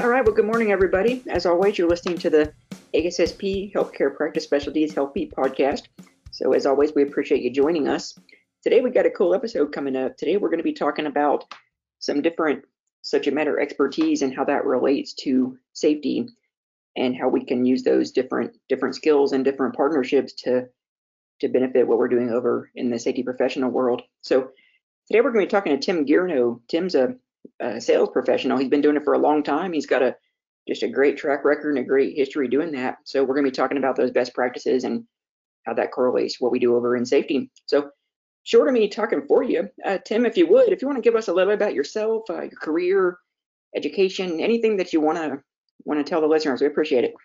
All right. Well, good morning, everybody. As always, you're listening to the ASSP Healthcare Practice Specialties HealthBeat podcast. So, as always, we appreciate you joining us. Today, we got a cool episode coming up. Today, we're going to be talking about some different subject matter expertise and how that relates to safety, and how we can use those different skills and different partnerships to benefit what we're doing over in the safety professional world. So, today, we're going to be talking to Tim Guarino. Tim's a sales professional. He's been doing it for a long time. He's got just a great track record and a great history doing that. So we're going to be talking about those best practices and how that correlates to what we do over in safety. So short of me talking for you, Tim, if you want to give us a little bit about yourself, your career, education, anything that you want to tell the listeners, we appreciate it.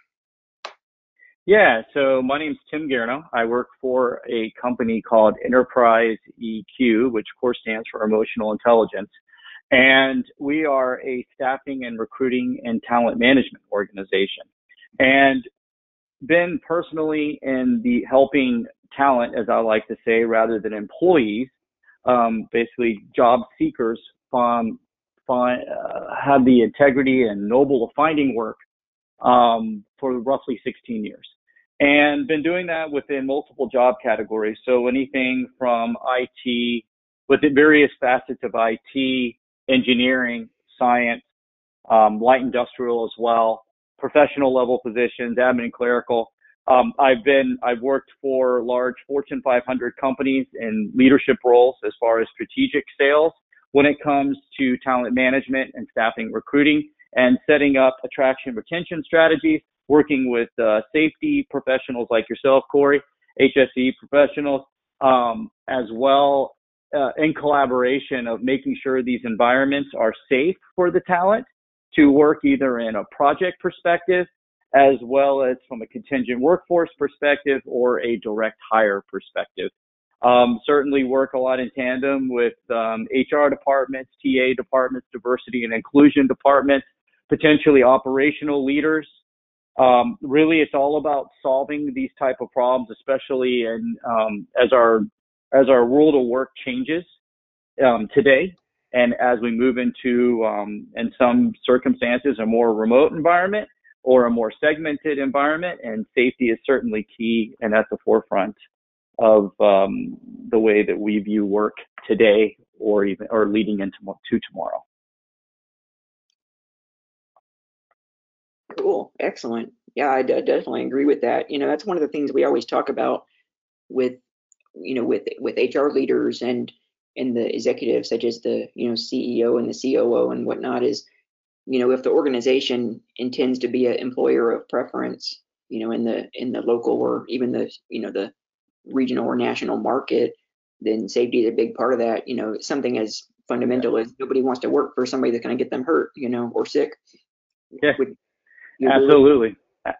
Yeah, so my name's Tim Guarino. I work for a company called Enterprise EQ, which of course stands for Emotional Intelligence. And we are a staffing and recruiting and talent management organization. And been personally in the helping talent, as I like to say, rather than employees, basically job seekers, have the integrity and noble of finding work for roughly 16 years. And been doing that within multiple job categories. So anything from IT, with the various facets of IT, engineering, science, light industrial as well, professional level positions, admin and clerical. I've worked for large Fortune 500 companies in leadership roles as far as strategic sales when it comes to talent management and staffing recruiting and setting up attraction retention strategies, working with safety professionals like yourself, Corey, HSE professionals, as well in collaboration of making sure these environments are safe for the talent to work either in a project perspective as well as from a contingent workforce perspective or a direct hire perspective. Certainly work a lot in tandem with HR departments, TA departments, diversity and inclusion departments, potentially operational leaders. Really, it's all about solving these type of problems, especially as our world of work changes today, and as we move into, in some circumstances, a more remote environment or a more segmented environment, and safety is certainly key and at the forefront of the way that we view work today or leading into tomorrow. Cool. Excellent. Yeah, I definitely agree with that. That's one of the things we always talk about with HR leaders and the executives, such as the CEO and the COO and whatnot, is if the organization intends to be an employer of preference, in the local or even the regional or national market, then safety is a big part of that. Something as fundamental as nobody wants to work for somebody that's going to get them hurt, or sick. Yeah, absolutely.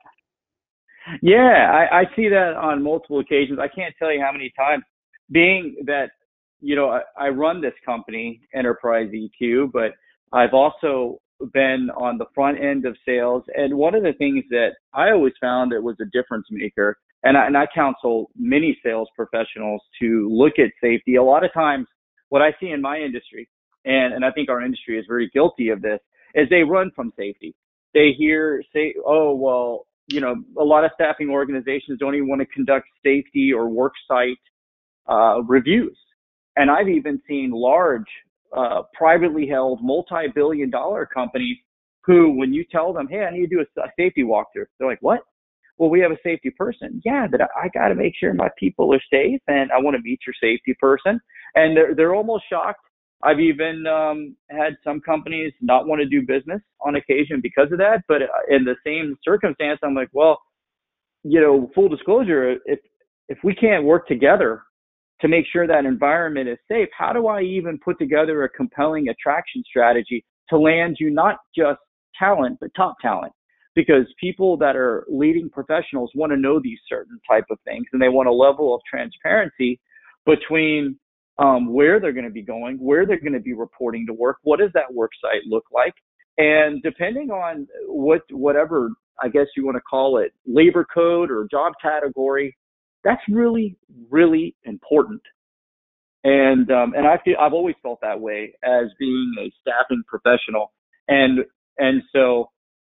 Yeah, I see that on multiple occasions. I can't tell you how many times, being that, I run this company, Enterprise EQ, but I've also been on the front end of sales. And one of the things that I always found that was a difference maker, and I counsel many sales professionals to look at safety. A lot of times what I see in my industry, and I think our industry is very guilty of this, is they run from safety. They say, oh, well, a lot of staffing organizations don't even want to conduct safety or work site reviews. And I've even seen large, privately held, multi-billion-dollar companies who, when you tell them, hey, I need to do a safety walkthrough, they're like, what? Well, we have a safety person. Yeah, but I got to make sure my people are safe, and I want to meet your safety person. And they're almost shocked. I've even had some companies not want to do business on occasion because of that. But in the same circumstance, I'm like, well, full disclosure, if we can't work together to make sure that environment is safe, how do I even put together a compelling attraction strategy to land you not just talent, but top talent? Because people that are leading professionals want to know these certain type of things, and they want a level of transparency between where they're going to be going, where they're going to be reporting to work, what does that work site look like? And depending on whatever, I guess you want to call it, labor code or job category, that's really, really important. And I've always felt that way as being a staffing professional. And so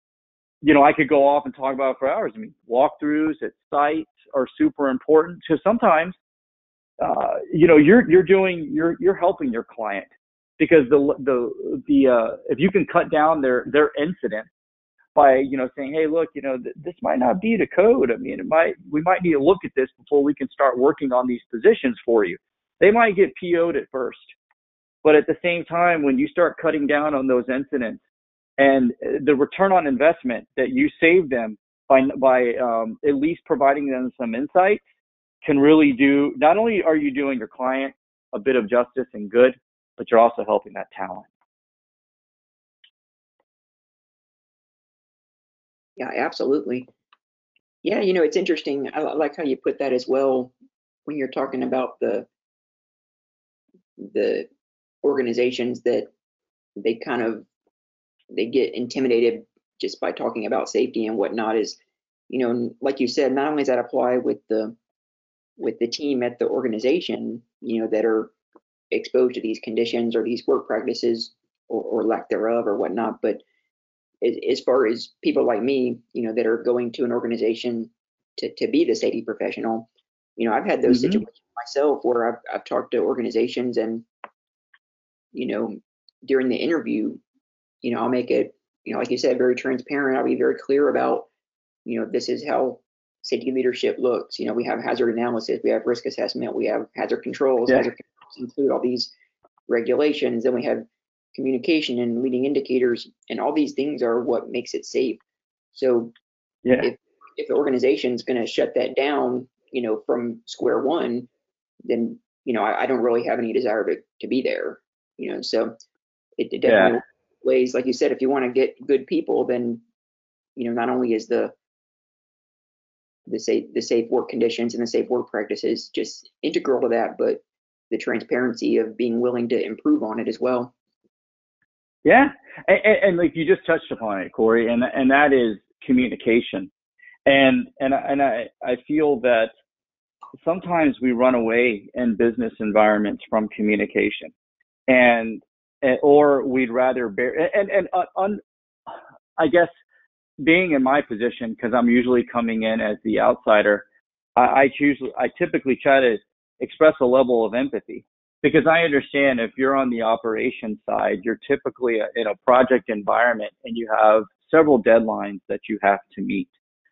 I could go off and talk about it for hours. I mean, walkthroughs at sites are super important because sometimes, you're helping your client because if you can cut down their incident by, saying, hey, look, this might not be the code. I mean, we might need to look at this before we can start working on these positions for you. They might get PO'd at first, but at the same time, when you start cutting down on those incidents and the return on investment that you save them by at least providing them some insight can really do, not only are you doing your client a bit of justice and good, but you're also helping that talent. Yeah, absolutely. Yeah, it's interesting. I like how you put that as well when you're talking about the organizations that they get intimidated just by talking about safety and whatnot. Is, like you said, not only does that apply with the team at the organization, that are exposed to these conditions or these work practices or lack thereof or whatnot, but as far as people like me, that are going to an organization to be the safety professional, I've had those situations myself where I've talked to organizations and, during the interview, I'll make it, like you said, very transparent. I'll be very clear about, this is how safety leadership looks. We have hazard analysis, we have risk assessment, we have hazard controls. Yeah. Hazard controls include all these regulations, then we have communication and leading indicators, and all these things are what makes it safe. So if the organization's going to shut that down, from square one, then, I don't really have any desire to be there, so it definitely ways, like you said, if you want to get good people, then, not only is the safe work conditions and the safe work practices just integral to that, but the transparency of being willing to improve on it as well. Yeah. And like you just touched upon it, Corey, and that is communication. And I feel that sometimes we run away in business environments from communication, or we'd rather I guess being in my position, because I'm usually coming in as the outsider, I typically try to express a level of empathy, because I understand if you're on the operations side, you're typically in a project environment and you have several deadlines that you have to meet.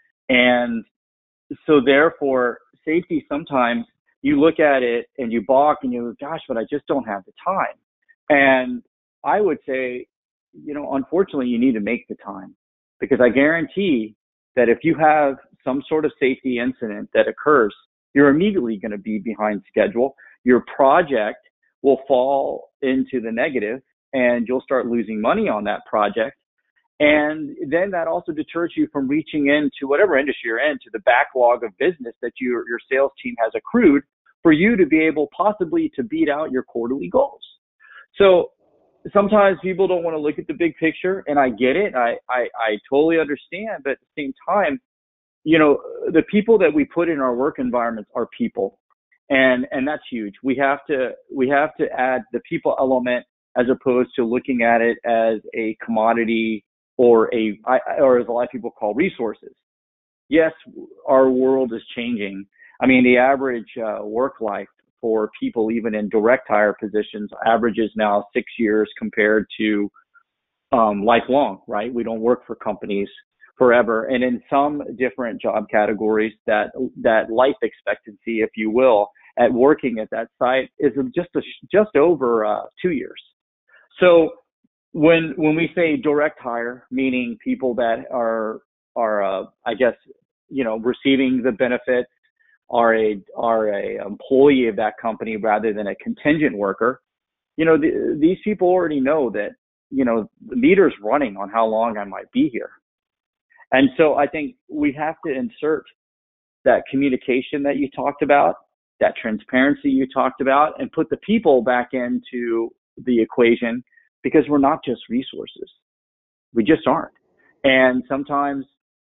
And so therefore, safety, sometimes you look at it and you balk and you go, gosh, but I just don't have the time. And I would say, unfortunately, you need to make the time, because I guarantee that if you have some sort of safety incident that occurs, you're immediately going to be behind schedule. Your project will fall into the negative and you'll start losing money on that project. And then that also deters you from reaching into whatever industry you're in, to the backlog of business that your sales team has accrued for you to be able possibly to beat out your quarterly goals. So sometimes people don't want to look at the big picture, and I get it. I totally understand. But at the same time, the people that we put in our work environments are people. And that's huge. We have to add the people element as opposed to looking at it as a commodity or as a lot of people call resources. Yes, our world is changing. I mean, the average work life for people, even in direct hire positions, averages now 6 years compared to lifelong, right? We don't work for companies forever. And in some different job categories, that life expectancy, if you will, at working at that site is just over 2 years. So when we say direct hire, meaning people that are I guess, receiving the benefits, are a employee of that company rather than a contingent worker, these people already know that, the meter's running on how long I might be here. And so I think we have to insert that communication that you talked about, that transparency you talked about, and put the people back into the equation, because we're not just resources. We just aren't. And sometimes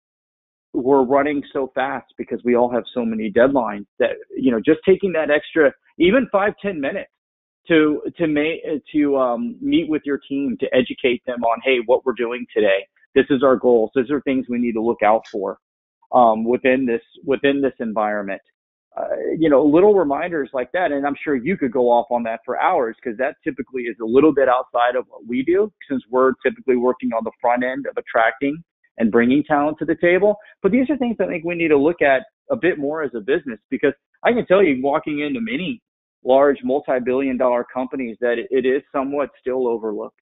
we're running so fast because we all have so many deadlines that, just taking that extra, even 5-10 minutes to meet with your team, to educate them on, hey, what we're doing today, This is our goals. These are things we need to look out for within this environment. Little reminders like that. And I'm sure you could go off on that for hours, because that typically is a little bit outside of what we do, since we're typically working on the front end of attracting and bringing talent to the table. But these are things I think we need to look at a bit more as a business, because I can tell you, walking into many large multi-billion-dollar companies, that it is somewhat still overlooked.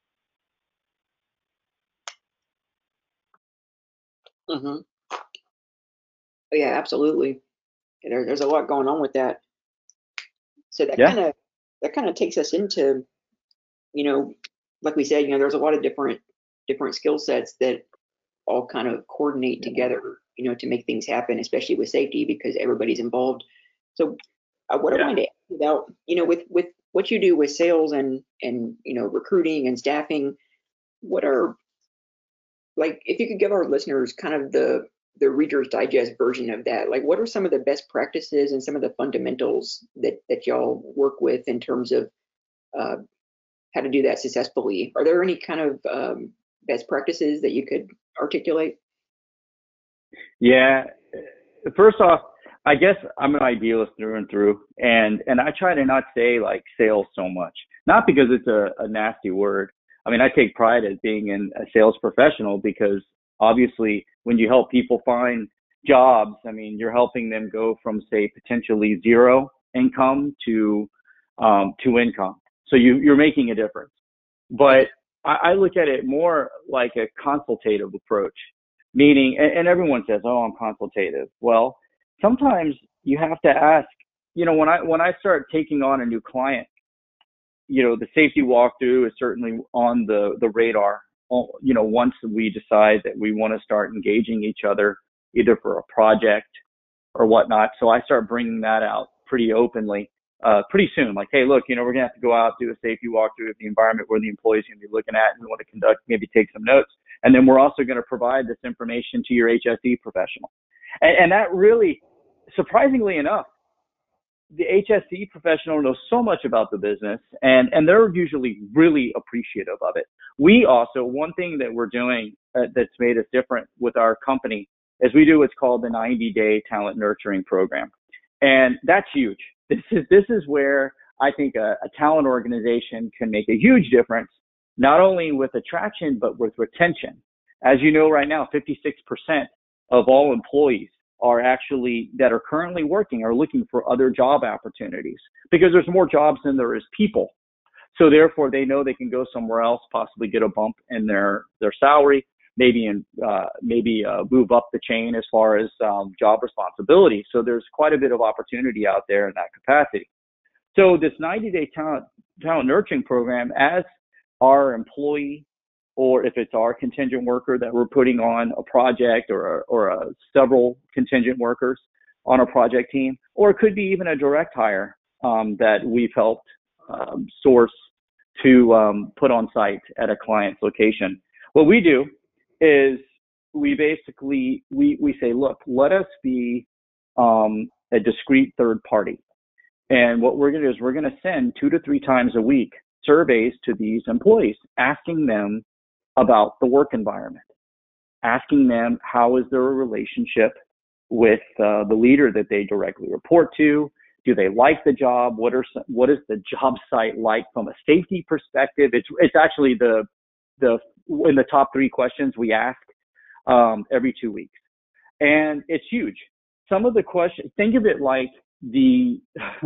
Mm-hmm. Yeah, absolutely. There's a lot going on with that. So that Yeah. kind of takes us into, like we said, there's a lot of different skill sets that all kind of coordinate together, to make things happen, especially with safety, because everybody's involved. So what I wanted to ask you about, with what you do with sales and recruiting and staffing, what are, like, if you could give our listeners kind of the Reader's Digest version of that, like, what are some of the best practices and some of the fundamentals that y'all work with in terms of how to do that successfully? Are there any kind of best practices that you could articulate? Yeah. First off, I guess I'm an idealist through and through, and I try to not say like sales so much, not because it's a nasty word. I mean, I take pride as being a sales professional, because obviously when you help people find jobs, I mean, you're helping them go from, say, potentially zero income to income. So you're making a difference. But I look at it more like a consultative approach, meaning, and everyone says, oh, I'm consultative. Well, sometimes you have to ask, when I start taking on a new client, the safety walkthrough is certainly on the radar, once we decide that we want to start engaging each other, either for a project or whatnot. So I start bringing that out pretty openly, pretty soon. Like, hey, look, we're going to have to go out, do a safety walkthrough of the environment where the employee's going to be looking at, and we want to conduct, maybe take some notes. And then we're also going to provide this information to your HSE professional. And that really, surprisingly enough, the HSE professional knows so much about the business, and they're usually really appreciative of it. We also, one thing that we're doing that's made us different with our company is we do what's called the 90-day talent nurturing program. And that's huge. This is where I think a talent organization can make a huge difference, not only with attraction, but with retention. As you know, right now, 56% of all employees that are currently working are looking for other job opportunities, because there's more jobs than there is people. So therefore, they know they can go somewhere else, possibly get a bump in their salary, maybe move up the chain as far as job responsibility. So there's quite a bit of opportunity out there in that capacity. So this 90-day talent nurturing program, as our employee, or if it's our contingent worker that we're putting on a project, or several contingent workers on a project team, or it could be even a direct hire that we've helped source to put on site at a client's location. What we do is we basically, we say, look, let us be a discrete third party. And what we're going to do is we're going to send 2 to 3 times a week surveys to these employees, asking them about the work environment, asking them how is their relationship with the leader that they directly report to. Do they like the job? What is the job site like from a safety perspective? It's actually in the top 3 questions we ask every 2 weeks, and it's huge. Some of the questions, think of it like the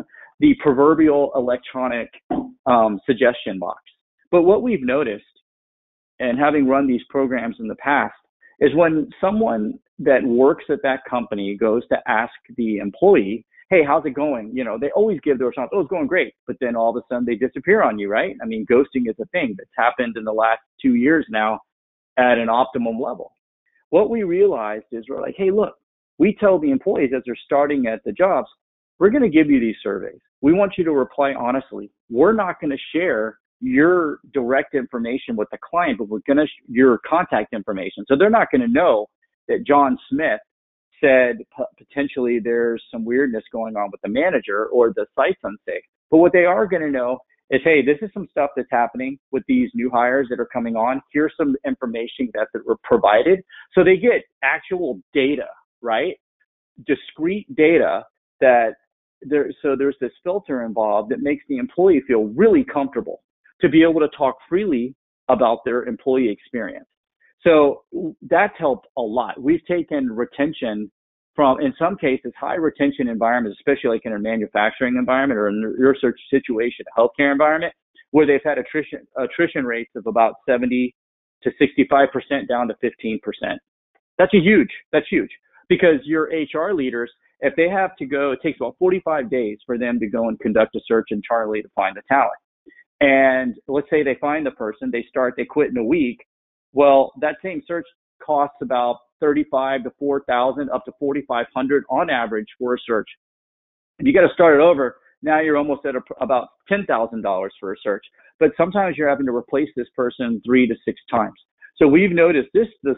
proverbial electronic suggestion box. But what we've noticed, and having run these programs in the past, is when someone that works at that company goes to ask the employee, hey, how's it going? They always give their response, oh, it's going great. But then all of a sudden they disappear on you, right? I mean, ghosting is a thing that's happened in the last 2 years now at an optimum level. What we realized is we're like, hey, look, we tell the employees as they're starting at the jobs, we're going to give you these surveys. We want you to reply honestly. We're not going to share your direct information with the client, but we're going to your contact information. So they're not going to know that John Smith said potentially there's some weirdness going on with the manager or the site's unsafe. But what they are going to know is, hey, this is some stuff that's happening with these new hires that are coming on. Here's some information that were provided. So they get actual data, right? Discrete data that so there's this filter involved that makes the employee feel really comfortable to be able to talk freely about their employee experience. So that's helped a lot. We've taken retention from, in some cases, high retention environments, especially like in a manufacturing environment or in a research situation, a healthcare environment, where they've had attrition rates of about 70 to 65% down to 15%. That's huge because your HR leaders, if they have to go, it takes about 45 days for them to go and conduct a search internally to find the talent. And let's say they find the person, they quit in a week. Well, that same search costs about $35 to $4,000 up to $4,500 on average for a search. If you got to start it over, now you're almost at about $10,000 for a search. But sometimes you're having to replace this person 3 to 6 times. So we've noticed this is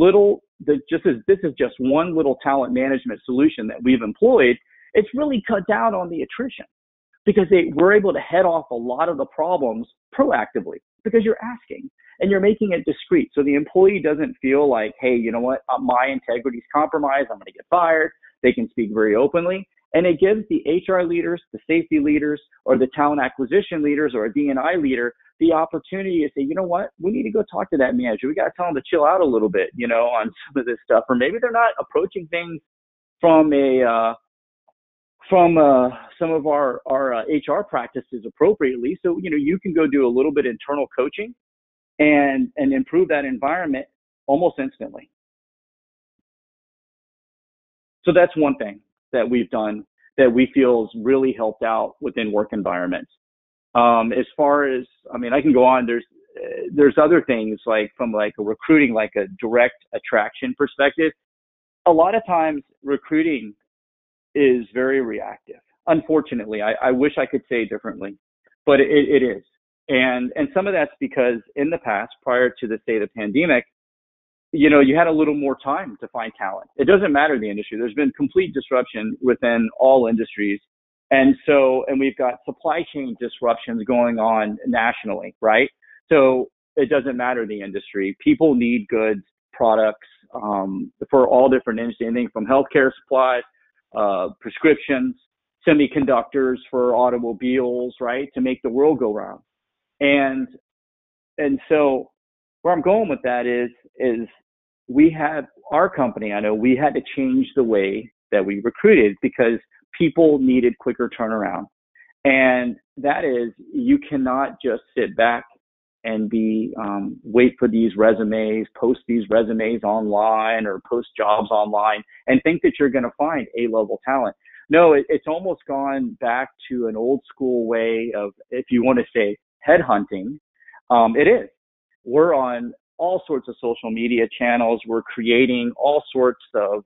just one little talent management solution that we've employed. It's really cut down on the attrition because we're able to head off a lot of the problems proactively because you're asking and you're making it discreet. So the employee doesn't feel like, hey, you know what, my integrity is compromised, I'm going to get fired. They can speak very openly. And it gives the HR leaders, the safety leaders, or the talent acquisition leaders, or a D&I leader the opportunity to say, you know what, we need to go talk to that manager. We got to tell them to chill out a little bit, on some of this stuff. Or maybe they're not approaching things from some of our HR practices appropriately. So, you can go do a little bit of internal coaching and improve that environment almost instantly. So that's one thing that we've done that we feel has really helped out within work environments. As far as, I can go on, there's other things like from like a recruiting, like a direct attraction perspective. A lot of times recruiting is very reactive. Unfortunately, I wish I could say differently, but it is. And some of that's because in the past, prior to the state of the pandemic, you had a little more time to find talent. It doesn't matter the industry. There's been complete disruption within all industries. And we've got supply chain disruptions going on nationally, right? So it doesn't matter the industry. People need goods, products, for all different industries, anything from healthcare supplies, prescriptions, semiconductors for automobiles, right? To make the world go round. And so where I'm going with that is we had our company, I know we had to change the way that we recruited because people needed quicker turnaround. And that is, you cannot just sit back and wait for these resumes, post these resumes online or post jobs online and think that you're going to find A-level talent. No, it's almost gone back to an old school way of, if you want to say, headhunting. It is. We're on all sorts of social media channels. We're creating all sorts of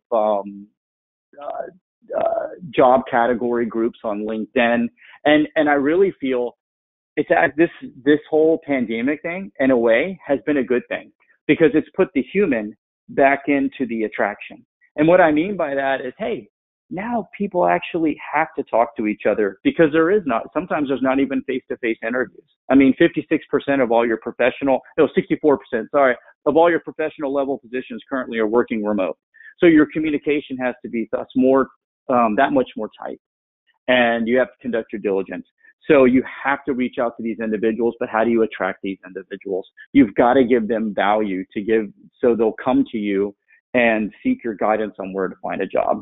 job category groups on LinkedIn. And I really feel it's this whole pandemic thing, in a way, has been a good thing because it's put the human back into the attraction. And what I mean by that is, hey, now people actually have to talk to each other because sometimes there's not even face-to-face interviews. 56% of all your 64%, of all your professional level positions currently are working remote. So your communication has to be thus that much more tight, and you have to conduct your diligence. So you have to reach out to these individuals, but how do you attract these individuals? You've got to give them value so they'll come to you and seek your guidance on where to find a job.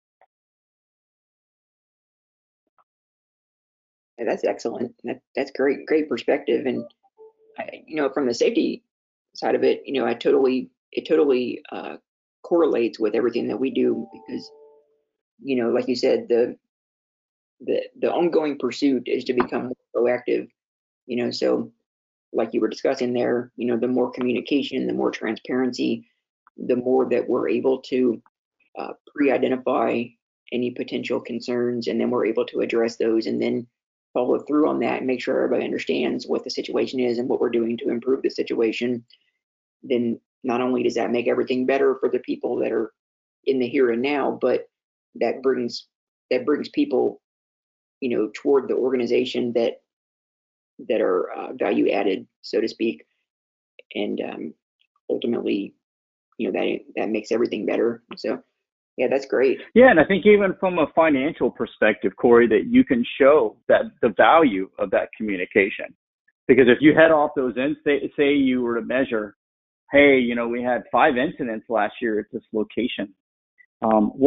Yeah, that's excellent. That's great perspective. And from the safety side of it, it totally correlates with everything that we do because, like you said, the ongoing pursuit is to become more proactive. So like you were discussing there, the more communication, the more transparency, the more that we're able to pre-identify any potential concerns, and then we're able to address those and then follow through on that and make sure everybody understands what the situation is and what we're doing to improve the situation. Then not only does that make everything better for the people that are in the here and now, but that brings people, toward the organization that that are value added, so to speak, and ultimately, that makes everything better. So yeah, that's great. Yeah, and I think even from a financial perspective, Corey, that you can show that the value of that communication. Because if you head off those ends, say you were to measure, hey, we had 5 incidents last year at this location. Well,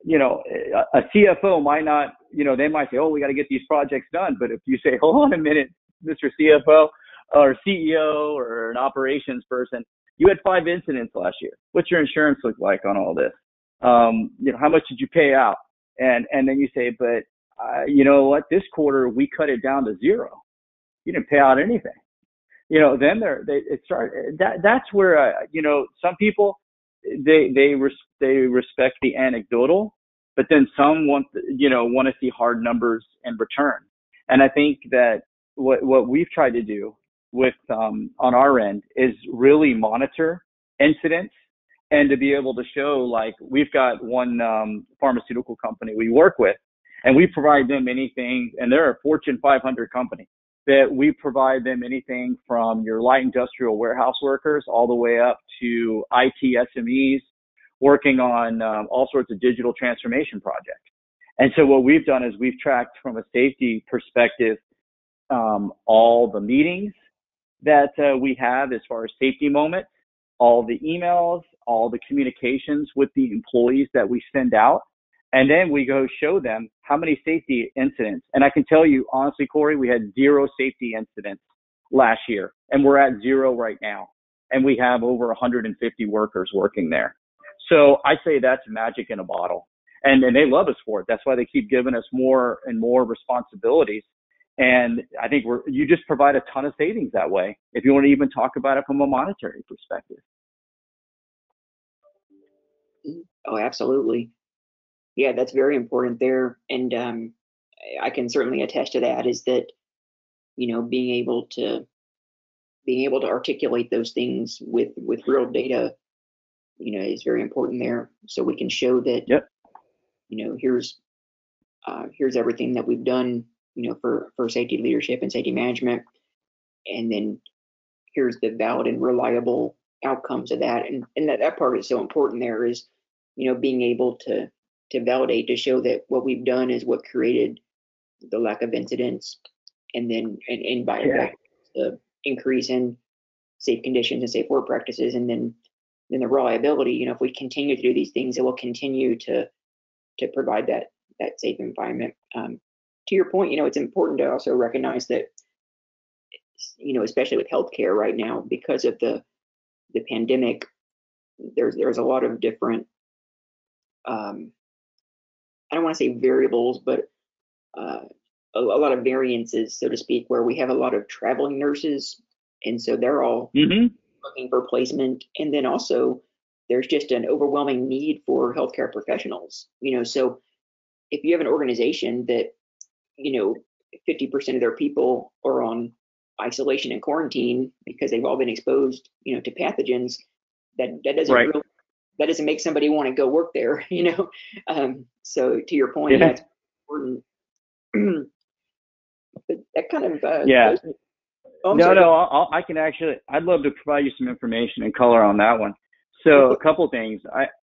a CFO might not, they might say, oh, we got to get these projects done. But if you say, hold on a minute, Mr. CFO or CEO or an operations person, you had 5 incidents last year. What's your insurance look like on all this? How much did you pay out? And then you say, but you know what? This quarter we cut it down to 0. You didn't pay out anything. Then that's where some people they respect the anecdotal, but then some want to see hard numbers in return. And I think that what we've tried to do with on our end is really monitor incidents and to be able to show, like, we've got one pharmaceutical company we work with, and we provide them anything, and they're a Fortune 500 company, that we provide them anything from your light industrial warehouse workers all the way up to IT SMEs working on all sorts of digital transformation projects. And so what we've done is we've tracked from a safety perspective all the meetings that we have as far as safety moments, all the emails, all the communications with the employees that we send out. And then we go show them how many safety incidents. And I can tell you, honestly, Corey, we had 0 safety incidents last year, and we're at 0 right now. And we have over 150 workers working there. So I say that's magic in a bottle. And they love us for it. That's why they keep giving us more and more responsibilities. And I think you just provide a ton of savings that way, if you want to even talk about it from a monetary perspective. Oh, absolutely. Yeah, that's very important there. And I can certainly attest to that, is that, being able to articulate those things with real data, is very important there. So we can show that, yep. Here's everything that we've done, for safety leadership and safety management. And then here's the valid and reliable outcomes of that. And that part is so important there, is, being able to validate, to show that what we've done is what created the lack of incidents, and then and by the increase in safe conditions and safe work practices, and then the reliability. If we continue to do these things, it will continue to provide that safe environment. To your point, it's important to also recognize that, especially with healthcare right now, because of the pandemic, there's a lot of different, I don't want to say variables, but a lot of variances, so to speak, where we have a lot of traveling nurses, and so they're all looking for placement. And then also there's just an overwhelming need for healthcare professionals. So if you have an organization that 50% of their people are on isolation and quarantine because they've all been exposed, to pathogens, that doesn't really, that doesn't make somebody want to go work there, So to your point, that's important. But that kind of I can actually, I'd love to provide you some information and color on that one. So a couple things.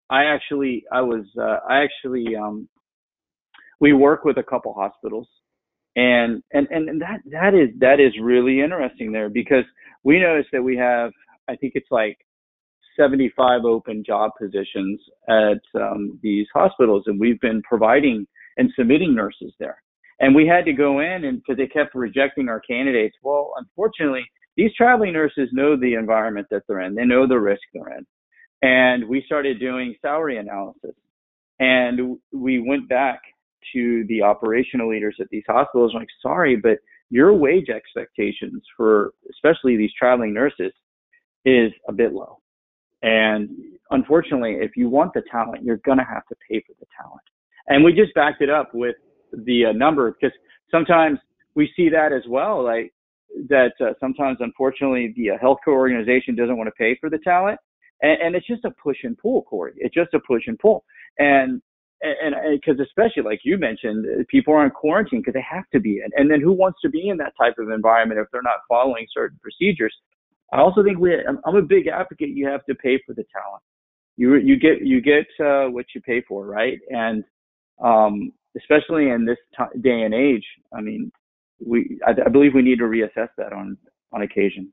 We work with a couple hospitals, and that is really interesting there, because we noticed that we have, I think it's like 75 open job positions at these hospitals, and we've been providing and submitting nurses there. And we had to go in, and because they kept rejecting our candidates. Well, unfortunately, these traveling nurses know the environment that they're in. They know the risk they're in. And we started doing salary analysis. And we went back to the operational leaders at these hospitals, like, sorry, but your wage expectations for especially these traveling nurses is a bit low. And unfortunately, if you want the talent, you're going to have to pay for the talent. And we just backed it up with the number, because sometimes we see that as well, like that sometimes, unfortunately, the healthcare organization doesn't want to pay for the talent. And it's just a push and pull, Corey. It's just a push and pull. And and because especially like you mentioned, people are in quarantine because they have to be in. And then who wants to be in that type of environment if they're not following certain procedures? I also think I'm a big advocate. You have to pay for the talent. You get what you pay for, right? And especially in this day and age, I mean, I believe we need to reassess that on occasion.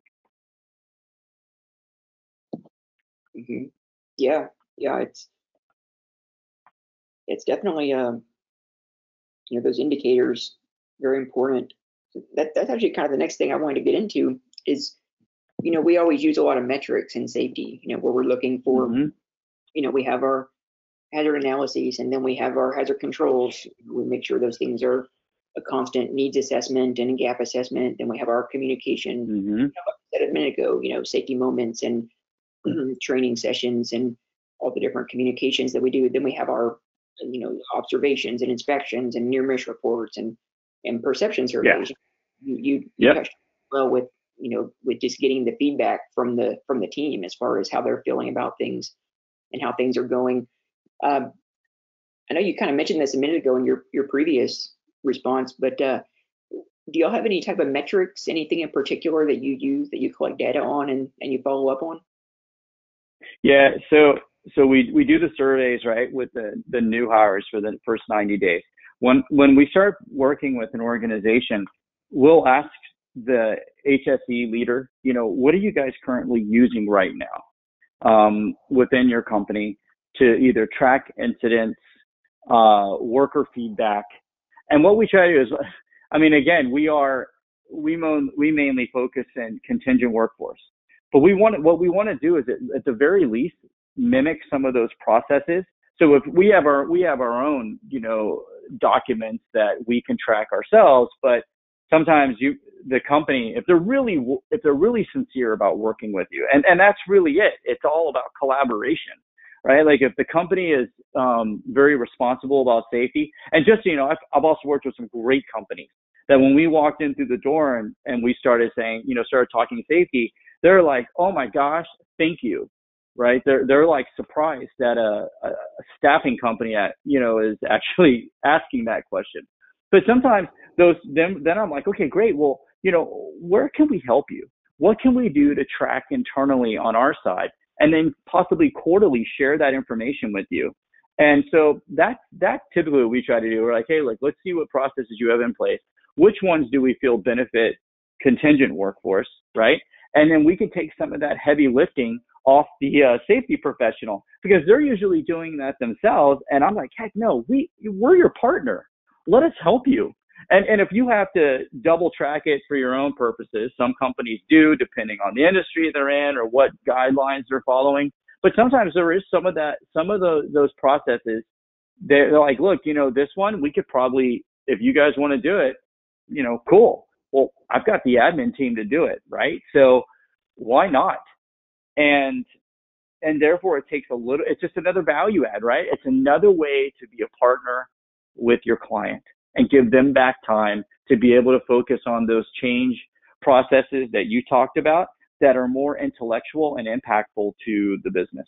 Mm-hmm. Yeah, it's definitely those indicators very important. That's actually kind of the next thing I wanted to get into is, we always use a lot of metrics in safety, where we're looking for, Mm-hmm. We have our hazard analyses, and then we have our hazard controls. We make sure those things are a constant needs assessment and a gap assessment. Then we have our communication, Mm-hmm. like I said a minute ago, safety moments and training sessions and all the different communications that we do. Then we have our, observations and inspections and near miss reports and perception surveys. Yeah. You Yep. touched well with, with just getting the feedback from the team as far as how they're feeling about things and how things are going. I know you kind of mentioned this a minute ago in your previous response, but do y'all have any type of metrics, anything in particular that you use, that you collect data on and you follow up on? Yeah, so we do the surveys, right, with the new hires for the first 90 days. When we start working with an organization, we'll ask the HSE leader, what are you guys currently using right now within your company to either track incidents, worker feedback. And what we try to do is, I mean, again, we mainly focus in contingent workforce. But what we want to do is at the very least mimic some of those processes. So if we have our own, documents that we can track ourselves, but sometimes the company, if they're really sincere about working with you, and that's really it. It's all about collaboration, right? Like if the company is very responsible about safety, and just I've also worked with some great companies that when we walked in through the door and we started saying, started talking safety, they're like, oh my gosh, thank you, right? They're like surprised that a staffing company is actually asking that question. But sometimes then I'm like, okay, great. Well, where can we help you? What can we do to track internally on our side, and then possibly quarterly share that information with you? And so that's typically what we try to do. We're like, hey, let's see what processes you have in place. Which ones do we feel benefit contingent workforce, right? And then we can take some of that heavy lifting off the safety professional, because they're usually doing that themselves. And I'm like, heck no, we're your partner. Let us help you. And if you have to double track it for your own purposes, some companies do, depending on the industry they're in or what guidelines they're following. But sometimes there is some of those processes. They're like, look, this one we could probably, if you guys want to do it, cool. Well, I've got the admin team to do it, right? So why not? And therefore it takes it's just another value add, right? It's another way to be a partner with your client and give them back time to be able to focus on those change processes that you talked about that are more intellectual and impactful to the business.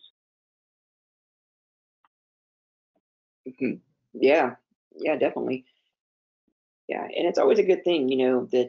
Mm-hmm. Yeah, definitely. Yeah, and it's always a good thing, that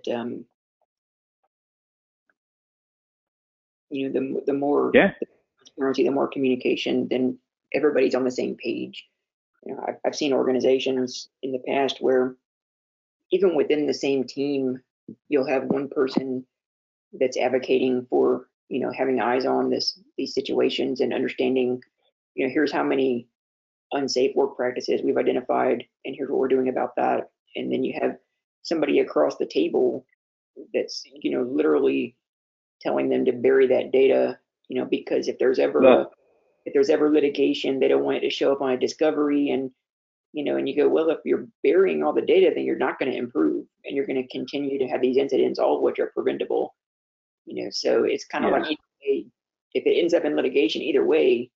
the more transparency, the more communication, then everybody's on the same page. I've seen organizations in the past where even within the same team, you'll have one person that's advocating for, having eyes on these situations and understanding, here's how many unsafe work practices we've identified, and here's what we're doing about that. And then you have somebody across the table that's, literally telling them to bury that data, because if there's ever litigation, they don't want it to show up on a discovery. And and you go, well, if you're burying all the data, then you're not going to improve, and you're going to continue to have these incidents, all of which are preventable. So it's kind of like, if it ends up in litigation, either way,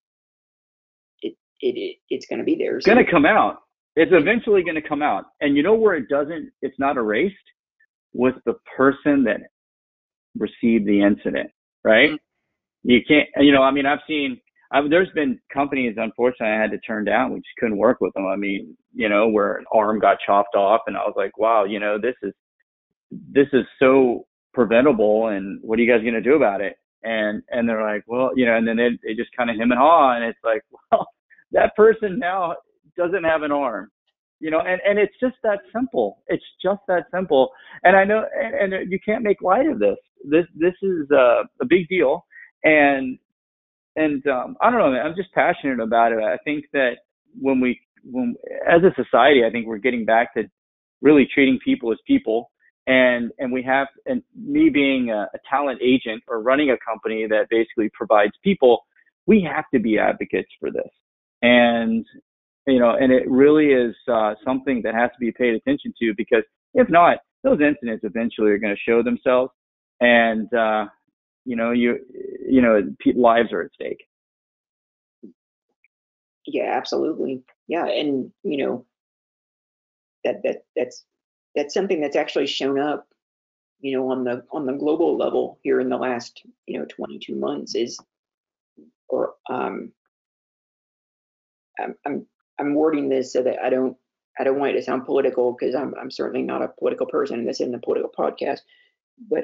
it's going to be there. It's going to come out. It's eventually going to come out. And where it's not erased, with the person that received the incident, right? Mm-hmm. You can't, I've seen there's been companies, unfortunately, I had to turn down. We just couldn't work with them. I mean, where an arm got chopped off, and I was like, wow, this is so preventable, and what are you guys going to do about it? And they're like, well, and then they just kind of hem and haw, and it's like, well, that person now doesn't have an arm, and it's just that simple. It's just that simple. And I know, and you can't make light of this. This is a big deal, and I don't know, man, I'm just passionate about it. I think that when as a society, I think we're getting back to really treating people as people. And me being a talent agent or running a company that basically provides people, we have to be advocates for this. And, and it really is something that has to be paid attention to, because if not, those incidents eventually are going to show themselves, and, lives are at stake. Yeah, absolutely. Yeah. And, that's something that's actually shown up, on the global level here in the last, 22 months I'm wording this so that I don't want it to sound political, because I'm certainly not a political person, and this isn't a political podcast. But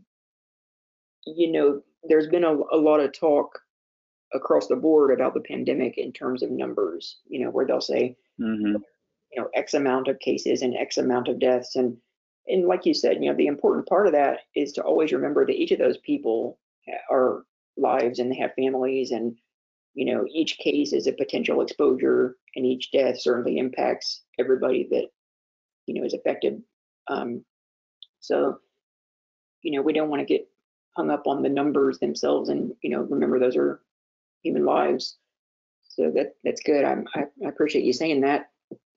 there's been a lot of talk across the board about the pandemic in terms of numbers, where they'll say, Mm-hmm. X amount of cases and X amount of deaths. And like you said, the important part of that is to always remember that each of those people are lives, and they have families, and, each case is a potential exposure, and each death certainly impacts everybody that, is affected. So, we don't want to get hung up on the numbers themselves, and, remember those are human lives. So that's good. I appreciate you saying that.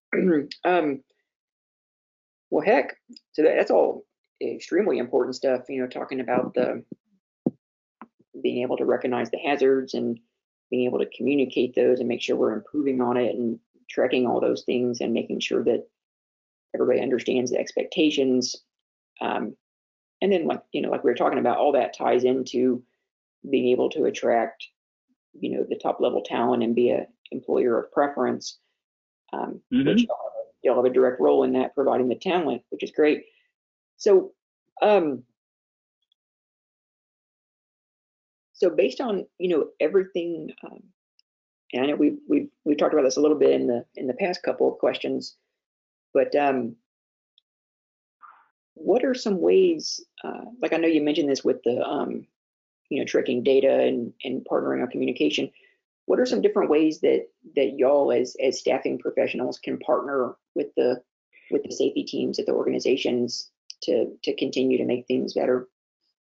Well, heck, so that's all extremely important stuff, talking about being able to recognize the hazards, and being able to communicate those, and make sure we're improving on it, and tracking all those things, and making sure that everybody understands the expectations. And then, like we were talking about, all that ties into being able to attract, the top level talent, and be a employer of preference, Mm-hmm. which you'll have a direct role in that, providing the talent, which is great. So, so based on, everything, and I know we've talked about this a little bit in the past couple of questions, but what are some ways, like, I know you mentioned this with the tracking data, and partnering on communication. What are some different ways that y'all as staffing professionals can partner with the safety teams at the organizations to continue to make things better?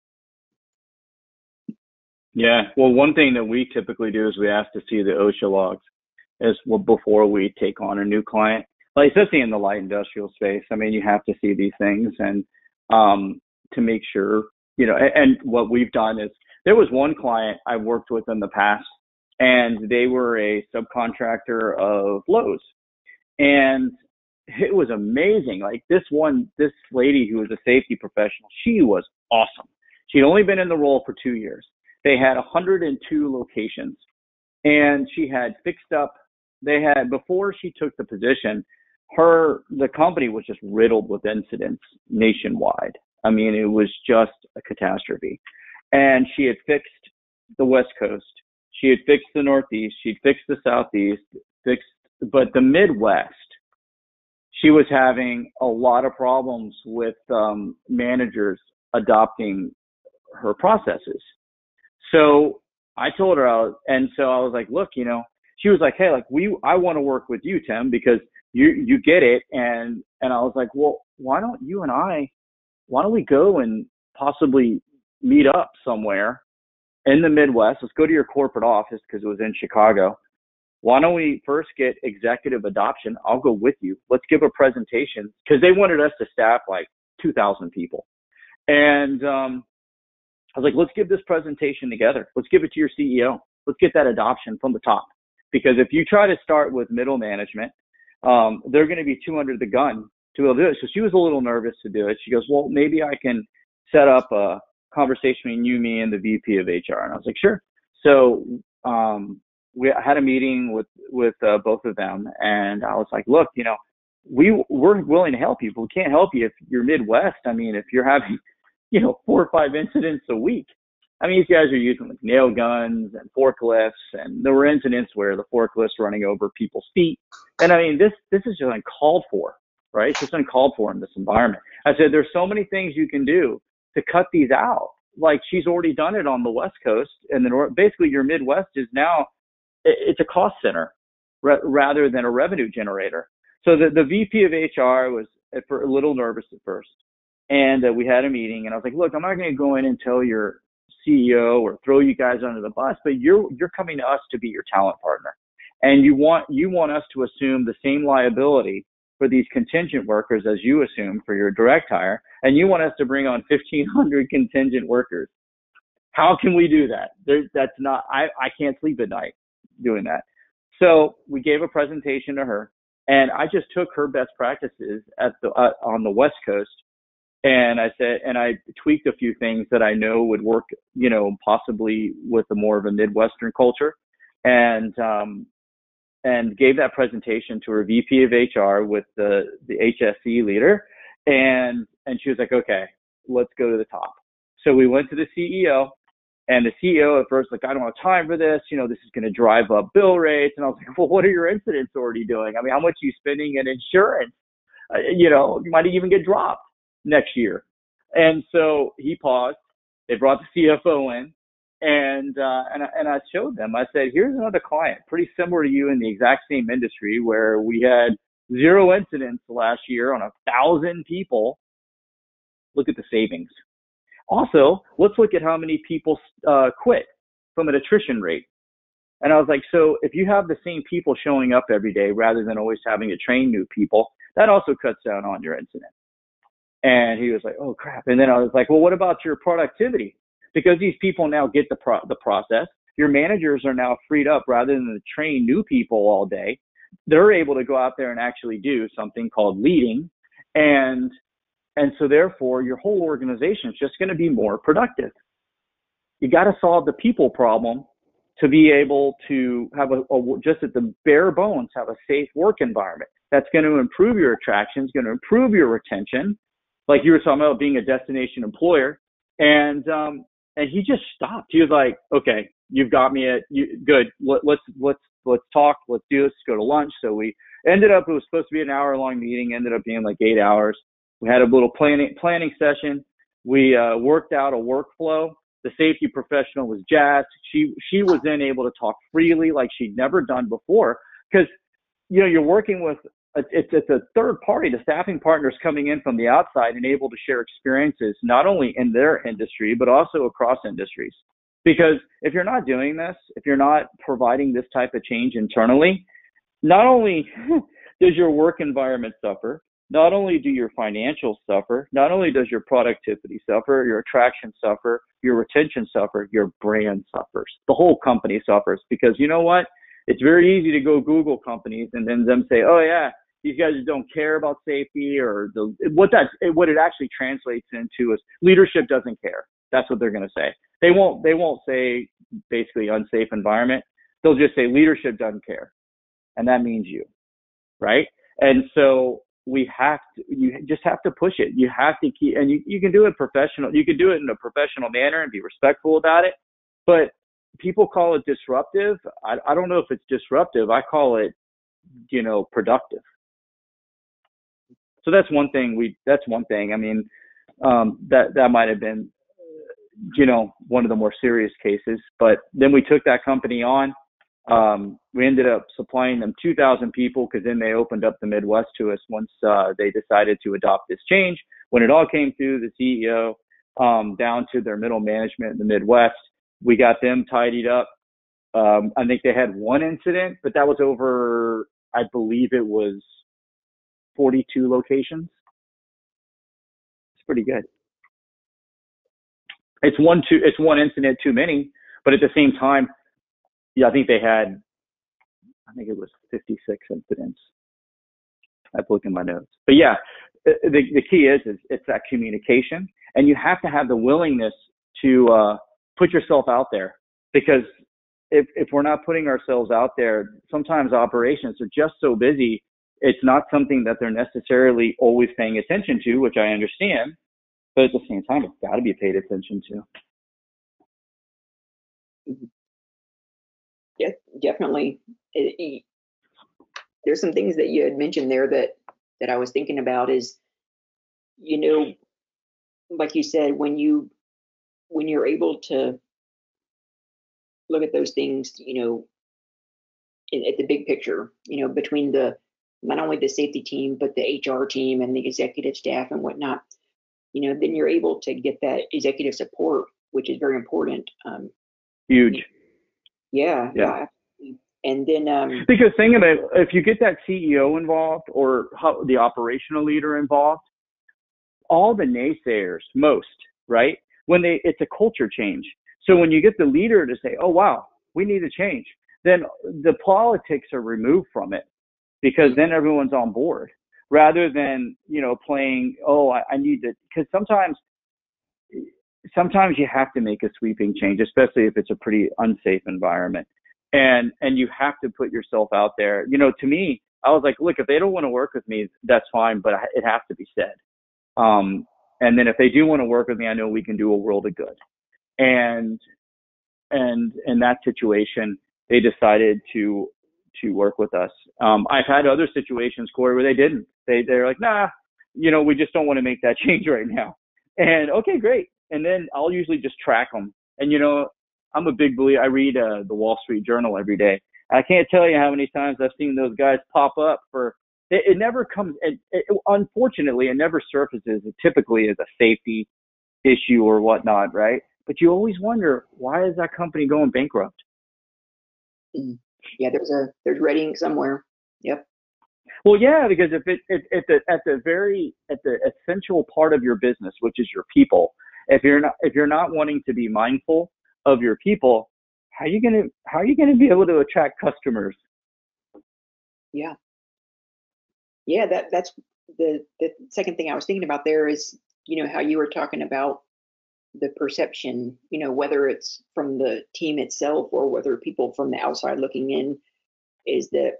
Yeah. Well, one thing that we typically do is we ask to see the OSHA logs before we take on a new client, like especially in the light industrial space. I mean, you have to see these things, and to make sure, and what we've done is, there was one client I worked with in the past, and they were a subcontractor of Lowe's, and it was amazing. Like this lady who was a safety professional, she was awesome. She'd only been in the role for 2 years. They had 102 locations, and she had fixed up. Before she took the position, the company was just riddled with incidents nationwide. I mean, it was just a catastrophe. And she had fixed the West Coast. She had fixed the Northeast. She'd fixed the Southeast, but the Midwest, she was having a lot of problems with managers adopting her processes. So I told her, and so I was like, look, she was like, hey, like I want to work with you, Tim, because you get it. And I was like, well, why don't we go and possibly meet up somewhere in the Midwest? Let's go to your corporate office, because it was in Chicago. Why don't we first get executive adoption? I'll go with you. Let's give a presentation, because they wanted us to staff like 2,000 people. And I was like, let's give this presentation together. Let's give it to your CEO. Let's get that adoption from the top. Because if you try to start with middle management, they're going to be too under the gun to be able to do it. So she was a little nervous to do it. She goes, well, maybe I can set up a conversation between you, me, and the VP of HR. And I was like, sure. So we had a meeting with both of them, and I was like, look, we're willing to help you, but we can't help you if you're Midwest. I mean, if you're having, 4 or 5 incidents a week. I mean, these guys are using like nail guns and forklifts, and there were incidents where the forklifts running over people's feet. And I mean, this is just uncalled for, right? It's just uncalled for in this environment. I said, there's so many things you can do to cut these out. Like, she's already done it on the West Coast, and then basically your Midwest is now, it's a cost center rather than a revenue generator. So the VP of HR was a little nervous at first, and we had a meeting, and I was like, look, I'm not going to go in and tell your CEO or throw you guys under the bus, but you're coming to us to be your talent partner, and you want us to assume the same liability for these contingent workers as you assume for your direct hire, and you want us to bring on 1,500 contingent workers. How can we do that? That's not, I can't sleep at night doing that. So we gave a presentation to her, and I just took her best practices on the West Coast, and I said, and I tweaked a few things that I know would work, possibly with a more of a Midwestern culture, and gave that presentation to her VP of HR with the HSE leader, and she was like, okay, let's go to the top. So we went to the CEO, and the CEO at first, like, I don't have time for this. This is going to drive up bill rates. And I was like, well, what are your incidents already doing? I mean, how much are you spending in insurance? You might even get dropped next year. And so he paused. They brought the CFO in, and I showed them. I said, here's another client, pretty similar to you in the exact same industry, where we had 0 incidents last year on 1,000 people. Look at the savings. Also, let's look at how many people quit from an attrition rate. And I was like, so if you have the same people showing up every day rather than always having to train new people, that also cuts down on your incident. And he was like, oh, crap. And then I was like, well, what about your productivity? Because these people now get the process. Your managers are now freed up rather than to train new people all day. They're able to go out there and actually do something called leading. And so therefore, your whole organization is just going to be more productive. You got to solve the people problem to be able to have just at the bare bones, have a safe work environment. That's going to improve your attraction, it's going to improve your retention. Like you were talking about being a destination employer. And he just stopped. He was like, okay, you've got me good. Let's talk. Let's do this. Let's go to lunch. So we ended up, it was supposed to be an hour-long meeting, ended up being like 8 hours. We had a little planning session. We worked out a workflow. The safety professional was jazzed. She was then able to talk freely like she'd never done before, because you're working with it's a third party. The staffing partners coming in from the outside and able to share experiences not only in their industry but also across industries. Because if you're not doing this, if you're not providing this type of change internally, not only does your work environment suffer, not only do your financials suffer, not only does your productivity suffer, your attraction suffer, your retention suffer, your brand suffers. The whole company suffers, because you know what? It's very easy to go Google companies and then them say, oh yeah, these guys don't care about safety, or what it actually translates into is leadership doesn't care. That's what they're going to say. They won't say basically unsafe environment. They'll just say leadership doesn't care. And that means you, right? And so you just have to push it. You have to keep, and you can do it professional. You can do it in a professional manner and be respectful about it. But people call it disruptive. I don't know if it's disruptive. I call it, productive. So that's one thing. I mean, that might have been, one of the more serious cases. But then we took that company on. We ended up supplying them 2,000 people, because then they opened up the Midwest to us once they decided to adopt this change. When it all came through the CEO down to their middle management in the Midwest, we got them tidied up. I think they had one incident, but that was over, I believe it was 42 locations. It's pretty good. It's one incident too many, but at the same time, yeah, I think it was 56 incidents. I have to look in my notes. But yeah, the key is it's that communication, and you have to have the willingness to put yourself out there, because if we're not putting ourselves out there, sometimes operations are just so busy. It's not something that they're necessarily always paying attention to, which I understand. But at the same time, it's got to be paid attention to. Yeah, definitely. There's some things that you had mentioned there that I was thinking about is, like you said, when you're able to look at those things, at the big picture, between not only the safety team, but the HR team and the executive staff and whatnot, then you're able to get that executive support, which is very important. Huge. Yeah. And then because think of it, if you get that CEO involved or the operational leader involved, all the naysayers, right? It's a culture change. So when you get the leader to say, oh, wow, we need to change, then the politics are removed from it, because then everyone's on board, rather than, playing, oh, I need to, because sometimes you have to make a sweeping change, especially if it's a pretty unsafe environment. And you have to put yourself out there. To me, I was like, look, if they don't want to work with me, that's fine, but it has to be said. And then if they do want to work with me, I know we can do a world of good. And in that situation, they decided to work with us. I've had other situations, Corey, where they didn't. They're like, nah, we just don't want to make that change right now. And okay, great. And then I'll usually just track them. And I'm a big believer. I read the Wall Street Journal every day. I can't tell you how many times I've seen those guys pop up for. It never comes. Unfortunately, it never surfaces typically as a safety issue or whatnot, right? But you always wonder, why is that company going bankrupt? Yeah, there's writing somewhere. Yep. Well, yeah, because if at the essential part of your business, which is your people, if you're not wanting to be mindful of your people, how are you gonna be able to attract customers? Yeah. Yeah, that's the second thing I was thinking about there is, how you were talking about the perception, whether it's from the team itself or whether people from the outside looking in, is that,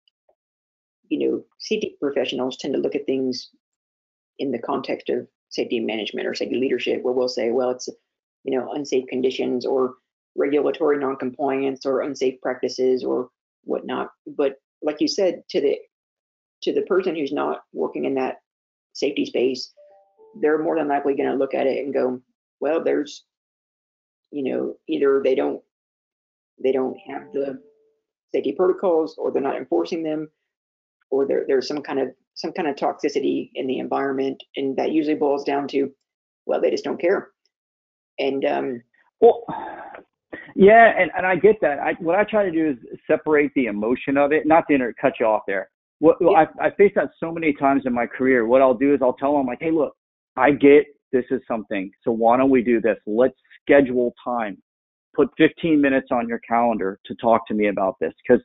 safety professionals tend to look at things in the context of safety management or safety leadership, where we'll say, well, it's, unsafe conditions or regulatory noncompliance or unsafe practices or whatnot. But like you said, to the person who's not working in that safety space, they're more than likely going to look at it and go, well, there's, either they don't have the safety protocols, or they're not enforcing them, or there's some kind of toxicity in the environment, and that usually boils down to, well, they just don't care. And well, yeah, and I get that. What I try to do is separate the emotion of it, not to cut you off there. I faced that so many times in my career. What I'll do is I'll tell them, like, hey, look, I get this is something, so why don't we do this? Let's schedule time. Put 15 minutes on your calendar to talk to me about this, because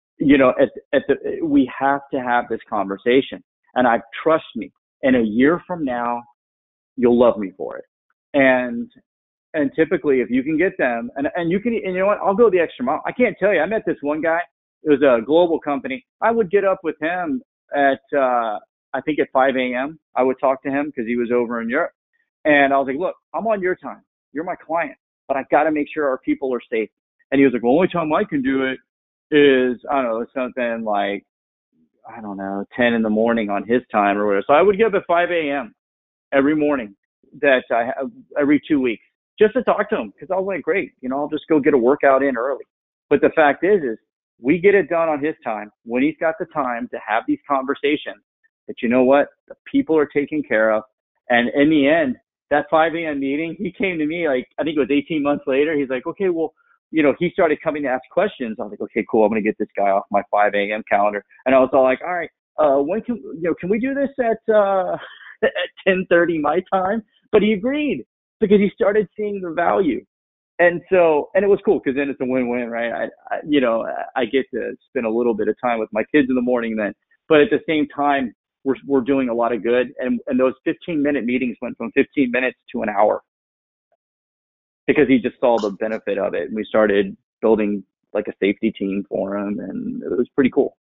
we have to have this conversation. And trust me, in a year from now, you'll love me for it. And typically, if you can get them, and you know what, I'll go the extra mile. I can't tell you, I met this one guy. It was a global company. I would get up with him at, I think at 5 a.m. I would talk to him because he was over in Europe. And I was like, look, I'm on your time. You're my client, but I've got to make sure our people are safe. And he was like, well, the only time I can do it is, I don't know, something like, 10 in the morning on his time or whatever. So I would get up at 5 a.m. every morning every 2 weeks just to talk to him, because I was like, great, I'll just go get a workout in early. But the fact is we get it done on his time when he's got the time to have these conversations. But you know what? The people are taken care of. And in the end, that 5 a.m. meeting, he came to me, like, I think it was 18 months later. He's like, okay, well, he started coming to ask questions. I was like, okay, cool. I'm going to get this guy off my 5 a.m. calendar. And I was all like, all right, when can we do this at 10:30 my time? But he agreed, because he started seeing the value. And it was cool, because then it's a win-win, right? I get to spend a little bit of time with my kids in the morning then, but at the same time, we're doing a lot of good. And those 15-minute meetings went from 15 minutes to an hour, because he just saw the benefit of it. And we started building like a safety team for them, and it was pretty cool.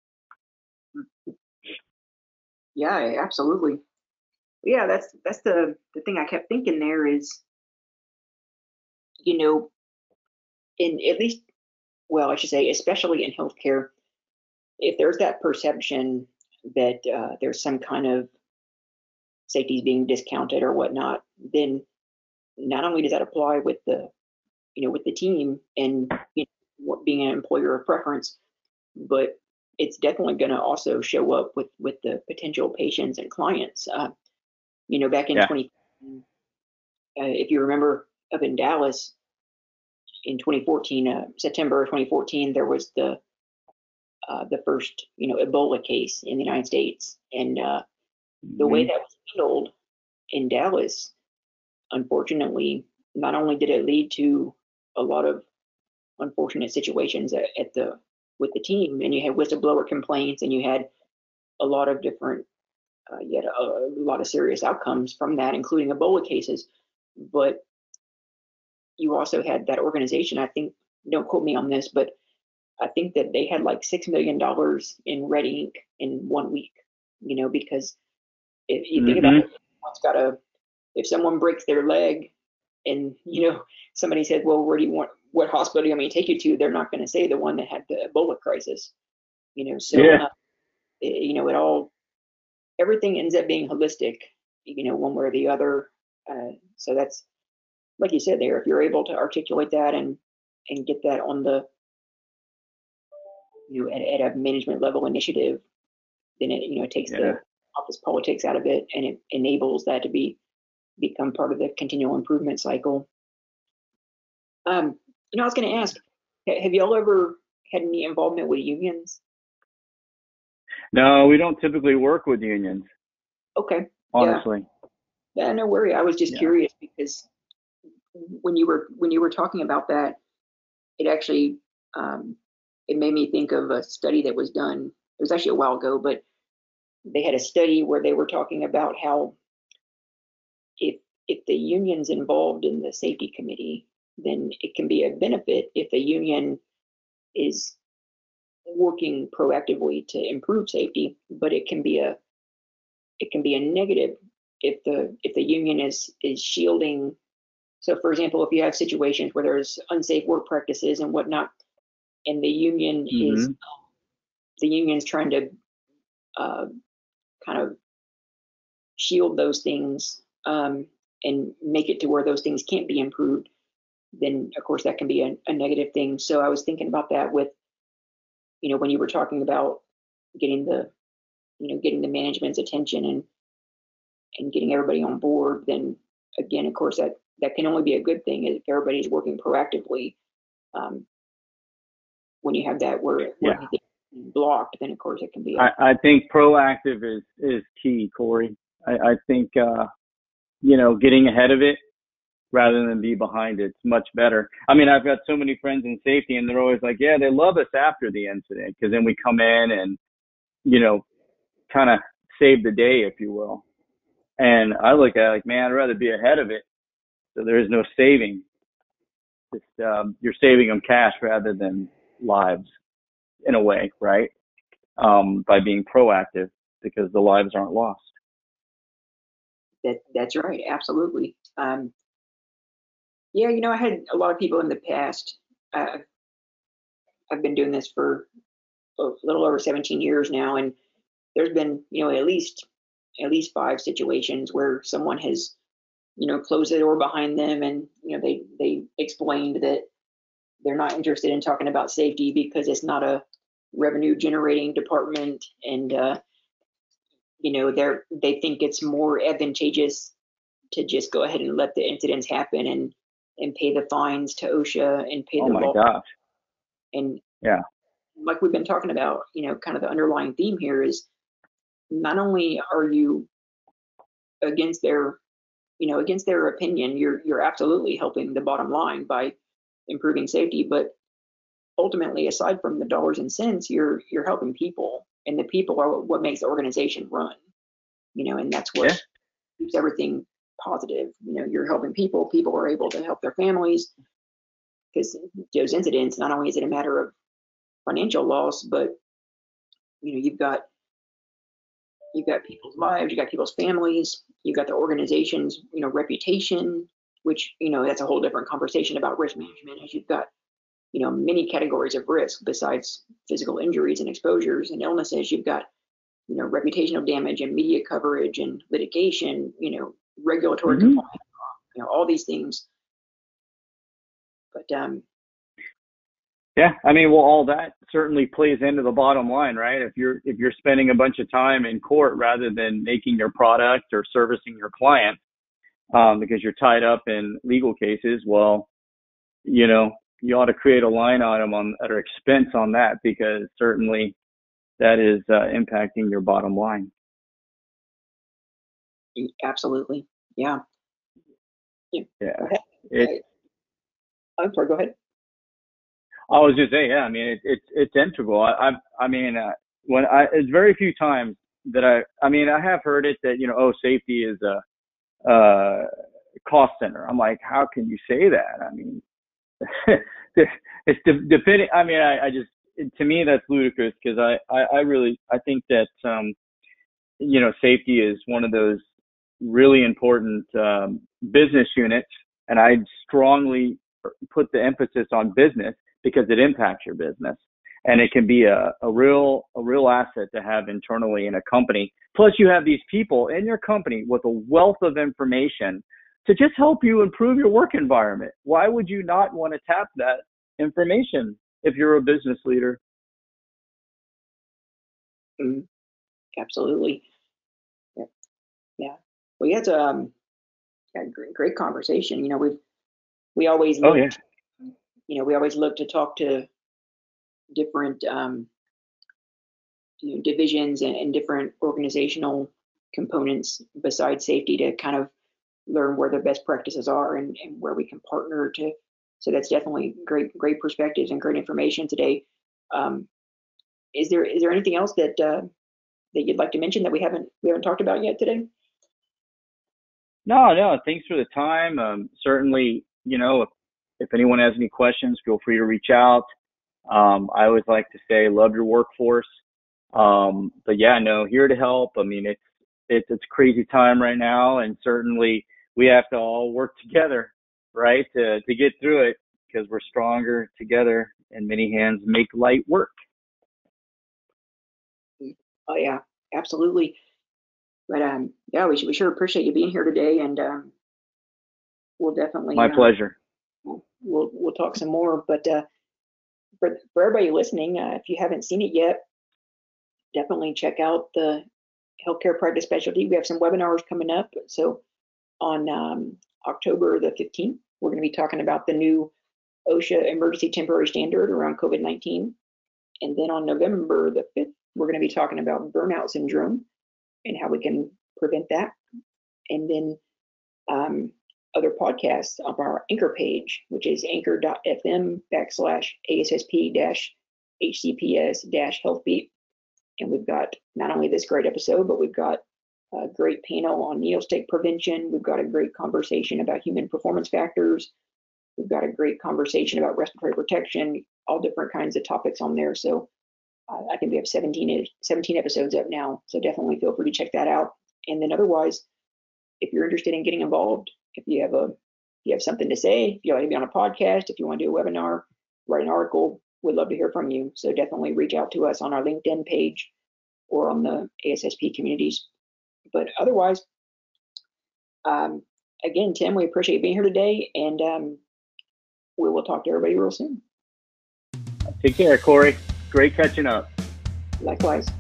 Yeah, absolutely. Yeah, that's the thing I kept thinking there is, you know, in at least, well, I should say, especially in healthcare, if there's that perception that there's some kind of safety is being discounted or whatnot, then not only does that apply with the, with the team and being an employer of preference, but it's definitely going to also show up with the potential patients and clients. Back in Yeah. 20, if you remember, up in Dallas in 2014, September of 2014, there was the first Ebola case in the United States, and the way that was handled in Dallas, unfortunately, not only did it lead to a lot of unfortunate situations with the team, and you had whistleblower complaints, and you had a lot of different, you had a lot of serious outcomes from that, including Ebola cases. But you also had that organization. I think, don't quote me on this, but I think that they had like $6 million in red ink in 1 week. Because if you think about it, if someone breaks their leg, and somebody said, well, what hospital do you want me to take you to? They're not going to say the one that had the Ebola crisis. So it all, everything ends up being holistic, one way or the other. So that's, like you said there, if you're able to articulate that and get that on the, at a management level initiative, then it takes the office politics out of it, and it enables that to become part of the continual improvement cycle. I was going to ask, have y'all ever had any involvement with unions? No, we don't typically work with unions. Okay. Honestly. Yeah, no worry. I was just curious because when you were talking about that, it actually it made me think of a study that was done. It was actually a while ago, but they had a study where they were talking about how if the union's involved in the safety committee, then it can be a benefit if the union is working proactively to improve safety, but it can be a negative if the union is shielding. So, for example, if you have situations where there's unsafe work practices and whatnot, and the union is trying to kind of shield those things and make it to where those things can't be improved, then of course that can be a negative thing. So I was thinking about that with, when you were talking about getting the management's attention and getting everybody on board, then again, of course, that can only be a good thing if everybody's working proactively. When you have that where everything's blocked, then of course it can be. I think proactive is key, Corey. I think getting ahead of it rather than be behind it's much better. I mean, I've got so many friends in safety, and they're always like, yeah, they love us after the incident because then we come in and kind of save the day, if you will. And I look at it like, man, I'd rather be ahead of it. So there is no saving. Just, you're saving them cash rather than lives in a way, right? By being proactive because the lives aren't lost. That's right. Absolutely. Yeah, I had a lot of people in the past. I've been doing this for a little over 17 years now, and there's been, at least 5 situations where someone has, closed the door behind them, and they explained that they're not interested in talking about safety because it's not a revenue generating department, and they think it's more advantageous to just go ahead and let the incidents happen and pay the fines to OSHA and pay the law. Oh my gosh. And like we've been talking about, kind of the underlying theme here is not only are you against their opinion, you're absolutely helping the bottom line by improving safety, but ultimately, aside from the dollars and cents, you're helping people, and the people are what makes the organization run, and that's what keeps everything positive. You're helping people are able to help their families, because those incidents, not only is it a matter of financial loss, but you've got people's lives, you've got people's families, you've got the organization's reputation, which that's a whole different conversation about risk management, as you've got many categories of risk besides physical injuries and exposures and illnesses. You've got reputational damage and media coverage and litigation, regulatory compliance, all these things. But yeah, I mean, well, all that certainly plays into the bottom line, right? If you're spending a bunch of time in court rather than making your product or servicing your client, because you're tied up in legal cases, well, you ought to create a line item at an expense on that, because certainly that is impacting your bottom line. Absolutely. Yeah. Yeah. I'm sorry, go ahead. I was just saying, yeah, I mean, it's integral. It's very few times that I have heard it that, safety is a cost center. I'm like, how can you say that? I mean, it's depending. I mean, to me, that's ludicrous, because I think that, safety is one of those really important business units, and I strongly put the emphasis on business because it impacts your business, and it can be a real asset to have internally in a company. Plus, you have these people in your company with a wealth of information to just help you improve your work environment. Why would you not want to tap that information if you're a business leader? Mm-hmm. Absolutely. Yeah. Well, yeah, it's a great conversation. We always look, we always look to talk to different divisions and different organizational components besides safety, to kind of learn where the best practices are and where we can partner to. So that's definitely great perspectives and great information today. Is there anything else that you'd like to mention that we haven't talked about yet today? No. Thanks for the time. Certainly, if anyone has any questions, feel free to reach out. I always like to say, love your workforce. But yeah, no, here to help. I mean, it's crazy time right now, and certainly we have to all work together, right, to get through it, because we're stronger together, and many hands make light work. Oh yeah, absolutely. But yeah, we sure appreciate you being here today, and we'll definitely. My pleasure. We'll talk some more. But for everybody listening, if you haven't seen it yet, definitely check out the Healthcare Practice Specialty. We have some webinars coming up. So on October the 15th, we're going to be talking about the new OSHA emergency temporary standard around COVID-19. And then on November the 5th, we're going to be talking about burnout syndrome and how we can prevent that. And then other podcasts on our Anchor page, which is anchor.fm/ASSP-HCPS-HealthBeat. And we've got not only this great episode, but we've got a great panel on needle stick prevention. We've got a great conversation about human performance factors. We've got a great conversation about respiratory protection, all different kinds of topics on there. So I think we have 17 episodes up now. So definitely feel free to check that out. And then otherwise, if you're interested in getting involved, if you have something to say, if you want to be on a podcast, if you want to do a webinar, write an article, we'd love to hear from you. So definitely reach out to us on our LinkedIn page or on the ASSP communities. But otherwise, again, Tim, we appreciate being here today, and we will talk to everybody real soon. Take care, Corey. Great catching up. Likewise.